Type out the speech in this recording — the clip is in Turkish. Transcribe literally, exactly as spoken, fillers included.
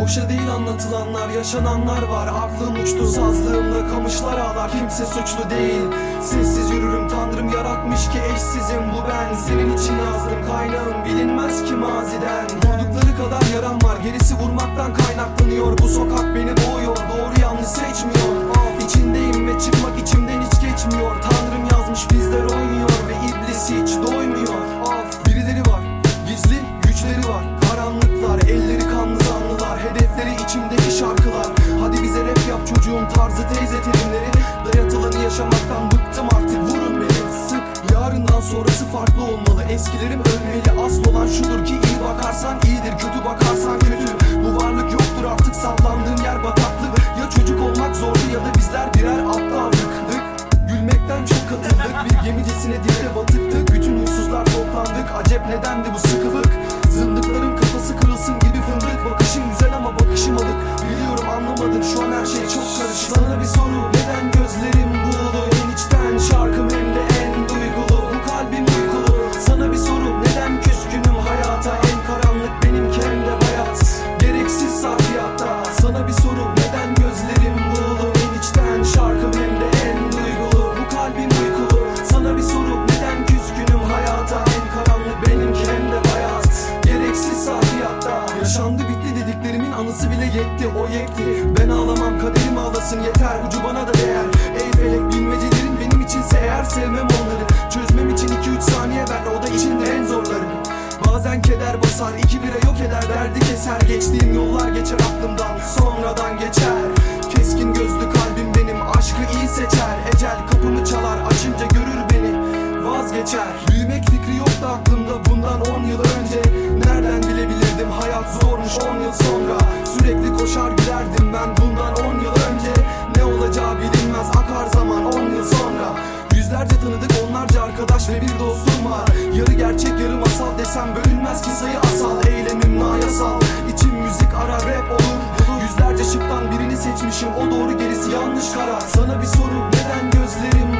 Boşa değil anlatılanlar, yaşananlar var. Aklım uçtu, sazlığımda kamışlar ağlar. Kimse suçlu değil, sessiz yürürüm. Tanrım yaratmış ki eşsizim bu ben. Senin için yazdım, kaynağım bilinmez ki maziden. Vurdukları kadar yaram var, gerisi vurmaktan kaynaklanıyor. Bu sokak beni boğuyor, doğru yanlış seçmiyor. İçindeyim ve çıkmak içimden hiç geçmiyor. Tanrım yazmış, bizler oynuyor ve iblis hiç doymuyor. Of, birileri var, gizli güçleri var. Karanlıklar, elleri kanlı zanlılar. Hedefleri içimdeki şarkılar. Hadi bize rap yap çocuğum tarzı teyze terimleri. Dayatılanı yaşamaktan bıktım artık, vurun beni sık. Yarından sonrası farklı olmalı, eskilerim ölmeli. Asıl olan şudur ki iyi bakarsan iyidir, kötü bakarsan kötü. Bu varlık yoktur artık, sallandığın yer bataklık. Ya çocuk olmak zordu ya da bizler birer aptallık. Gülmekten çok katıldık, bir gemicesine dilde batıktık. Bütün huysuzlar toplandık, acep nedendi bu sıkılık. Zındıkların kafası kırılsın gibi fındık. Bakışın güzel ama bakışım alık. Biliyorum anlamadın, şu an her şey çok karışık. Sana bir soru, neden gözlerim buğulu? En içten şarkım hem de en duygulu. Bu kalbim uykulu. Sana bir soru, neden küskünüm hayata? En karanlık benimki hem de bayat. Gereksiz sarfiyatta. Sana bir soru, neden gözlerim buğulu? En içten şarkım hem de en duygulu. Bu kalbim uykulu. Sana bir soru, neden küskünüm hayata? En karanlık benimki hem de bayat. Gereksiz sarfiyatta. Yaşandı bitti dediklerimin anısı bile yetti, o yekti. Ben ağlamam, kaderim ağlasın yeter, ucu bana da değer. Ey felek, bilmecelerin benim içinse eğer, sevmem onları. Çözmem için iki üç saniye ver, o da içinde en zorları. Bazen keder basar, iki bire yok eder, derdi keser. Geçtiğim yollar geçer aklımdan, sonradan geçer. Keskin gözlü kalbim benim, aşkı iyi seçer. Ecel kapımı çalar, açınca görür beni, vazgeçer. Büyümek fikri yoktu aklımda bundan on yıl önce. Nereden bilebilirdim hayat zormuş on yıl sonra. Sürekli koşar gülerdim ben bundan on yıl önce. Ne olacağı bilinmez, akar zaman on yıl sonra. Yüzlerce tanıdık, onlarca arkadaş ve bir dostum var. Yarı gerçek yarı masal desem bölünmez ki sayı asal. Eylemim nayasal, içim müzik arar, rap olur. Yüzlerce şıktan birini seçmişim, o doğru gerisi yanlış karar. Sana bir soru, neden gözlerim